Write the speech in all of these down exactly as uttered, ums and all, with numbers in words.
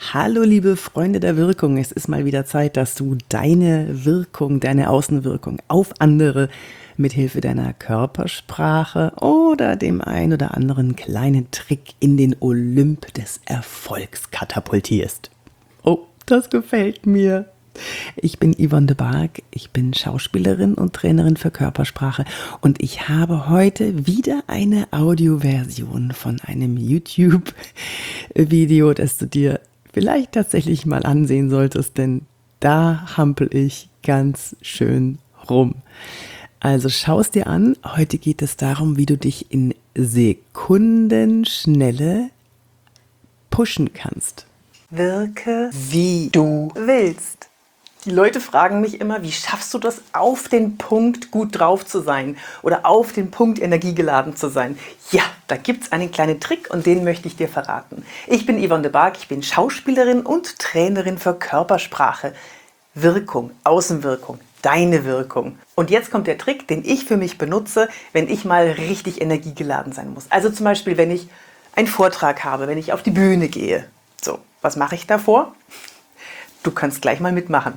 Hallo liebe Freunde der Wirkung, es ist mal wieder Zeit, dass du deine Wirkung, deine Außenwirkung auf andere mithilfe deiner Körpersprache oder dem ein oder anderen kleinen Trick in den Olymp des Erfolgs katapultierst. Oh, das gefällt mir. Ich bin Yvonne de Barg, ich bin Schauspielerin und Trainerin für Körpersprache und ich habe heute wieder eine Audioversion von einem YouTube-Video, das du dir vielleicht tatsächlich mal ansehen solltest, denn da hampel ich ganz schön rum. Also schau es dir an, heute geht es darum, wie du dich in Sekundenschnelle pushen kannst. Wirke, wie du willst. Die Leute fragen mich immer, wie schaffst du das, auf den Punkt gut drauf zu sein oder auf den Punkt energiegeladen zu sein? Ja, da gibt es einen kleinen Trick und den möchte ich dir verraten. Ich bin Yvonne de Barg, ich bin Schauspielerin und Trainerin für Körpersprache. Wirkung, Außenwirkung, deine Wirkung. Und jetzt kommt der Trick, den ich für mich benutze, wenn ich mal richtig energiegeladen sein muss. Also zum Beispiel, wenn ich einen Vortrag habe, wenn ich auf die Bühne gehe. So, was mache ich davor? Du kannst gleich mal mitmachen.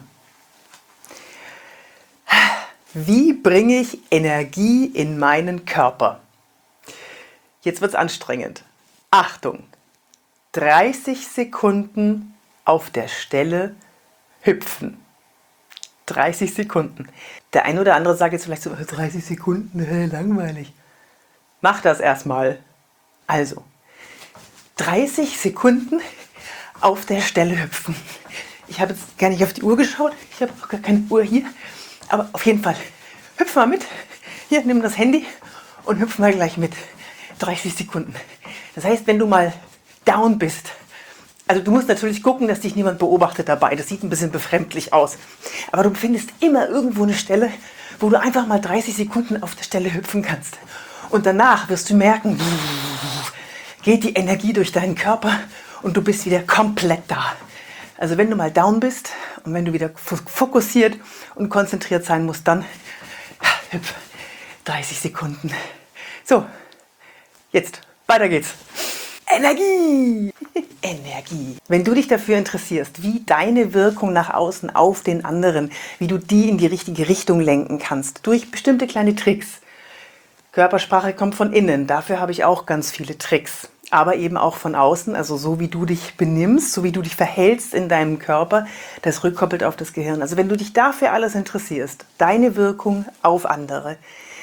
Wie bringe ich Energie in meinen Körper? Jetzt wird es anstrengend. Achtung! dreißig Sekunden auf der Stelle hüpfen. dreißig Sekunden. Der eine oder andere sagt jetzt vielleicht so, dreißig Sekunden, langweilig. Mach das erstmal. Also, dreißig Sekunden auf der Stelle hüpfen. Ich habe jetzt gar nicht auf die Uhr geschaut. Ich habe auch gar keine Uhr hier. Aber auf jeden Fall, hüpf mal mit. Hier, nimm das Handy und hüpf mal gleich mit. dreißig Sekunden. Das heißt, wenn du mal down bist, also du musst natürlich gucken, dass dich niemand beobachtet dabei. Das sieht ein bisschen befremdlich aus. Aber du findest immer irgendwo eine Stelle, wo du einfach mal dreißig Sekunden auf der Stelle hüpfen kannst. Und danach wirst du merken, geht die Energie durch deinen Körper und du bist wieder komplett da. Also wenn du mal down bist und wenn du wieder fokussiert und konzentriert sein musst, dann hüpf, dreißig Sekunden. So, jetzt, weiter geht's. Energie! Energie. Wenn du dich dafür interessierst, wie deine Wirkung nach außen auf den anderen, wie du die in die richtige Richtung lenken kannst, durch bestimmte kleine Tricks. Körpersprache kommt von innen, dafür habe ich auch ganz viele Tricks. Aber eben auch von außen, also so wie du dich benimmst, so wie du dich verhältst in deinem Körper, das rückkoppelt auf das Gehirn. Also wenn du dich dafür alles interessierst, deine Wirkung auf andere,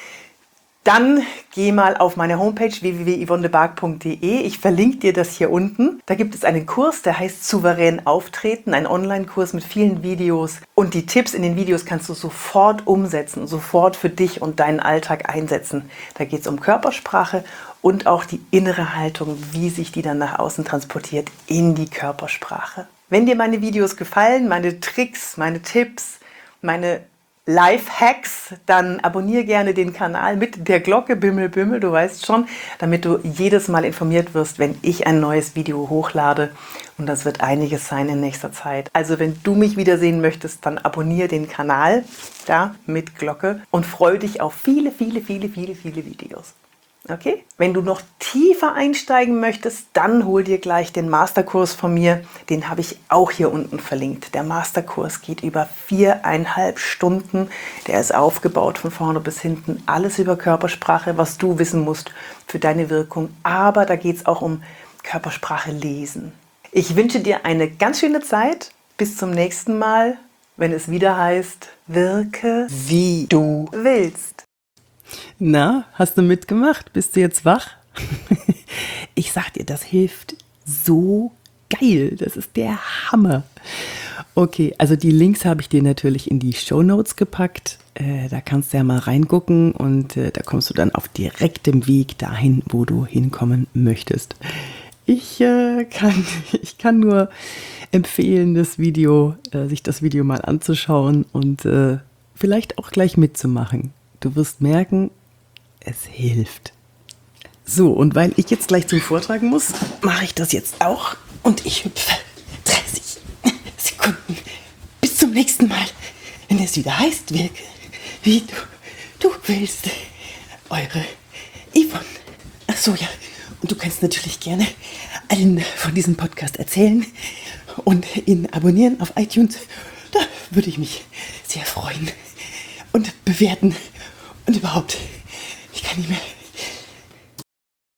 dann geh mal auf meine Homepage w w w punkt yvonne de barg punkt d e. Ich verlinke dir das hier unten. Da gibt es einen Kurs, der heißt Souverän auftreten, ein Online-Kurs mit vielen Videos. Und die Tipps in den Videos kannst du sofort umsetzen, sofort für dich und deinen Alltag einsetzen. Da geht es um Körpersprache und auch die innere Haltung, wie sich die dann nach außen transportiert in die Körpersprache. Wenn dir meine Videos gefallen, meine Tricks, meine Tipps, meine Life-Hacks, dann abonniere gerne den Kanal mit der Glocke, Bimmel, Bimmel, du weißt schon, damit du jedes Mal informiert wirst, wenn ich ein neues Video hochlade. Und das wird einiges sein in nächster Zeit. Also wenn du mich wiedersehen möchtest, dann abonniere den Kanal, da mit Glocke und freue dich auf viele, viele, viele, viele, viele Videos. Okay? Wenn du noch tiefer einsteigen möchtest, dann hol dir gleich den Masterkurs von mir. Den habe ich auch hier unten verlinkt. Der Masterkurs geht über viereinhalb Stunden. Der ist aufgebaut von vorne bis hinten. Alles über Körpersprache, was du wissen musst für deine Wirkung. Aber da geht es auch um Körpersprache lesen. Ich wünsche dir eine ganz schöne Zeit. Bis zum nächsten Mal, wenn es wieder heißt, wirke wie du willst. Na, hast du mitgemacht? Bist du jetzt wach? Ich sag dir, das hilft so geil. Das ist der Hammer. Okay, also die Links habe ich dir natürlich in die Shownotes gepackt. Äh, da kannst du ja mal reingucken und äh, da kommst du dann auf direktem Weg dahin, wo du hinkommen möchtest. Ich, äh, kann, ich kann nur empfehlen, das Video, äh, sich das Video mal anzuschauen und äh, vielleicht auch gleich mitzumachen. Du wirst merken, es hilft. So, und weil ich jetzt gleich zum Vortrag muss, mache ich das jetzt auch. Und ich hüpfe dreißig Sekunden. Bis zum nächsten Mal, wenn es wieder heißt, wirke wie du, du willst. Eure Yvonne. Ach so, ja. Und du kannst natürlich gerne allen von diesem Podcast erzählen und ihn abonnieren auf iTunes. Da würde ich mich sehr freuen. Und bewerten. Und überhaupt, ich kann nicht mehr.